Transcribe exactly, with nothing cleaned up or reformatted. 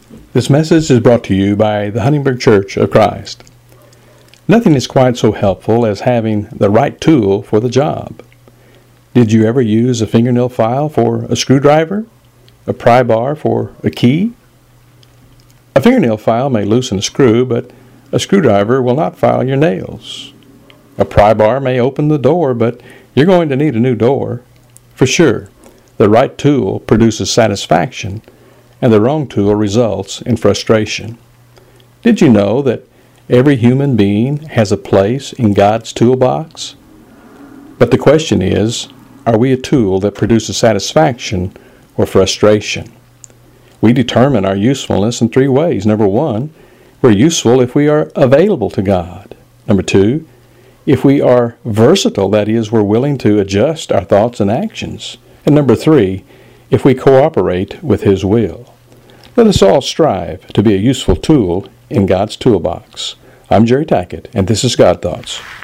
This message is brought to you by the Huntingburg Church of Christ. Nothing is quite so helpful as having the right tool for the job. Did you ever use a fingernail file for a screwdriver? A pry bar for a key? A fingernail file may loosen a screw, but a screwdriver will not file your nails. A pry bar may open the door, but you're going to need a new door. For sure, the right tool produces satisfaction, and the wrong tool results in frustration. Did you know that every human being has a place in God's toolbox? But the question is, are we a tool that produces satisfaction or frustration? We determine our usefulness in three ways. Number one, we're useful if we are available to God. Number two, if we are versatile, that is, we're willing to adjust our thoughts and actions. And number three, if we cooperate with His will. Let us all strive to be a useful tool in God's toolbox. I'm Jerry Tackett, and this is God Thoughts.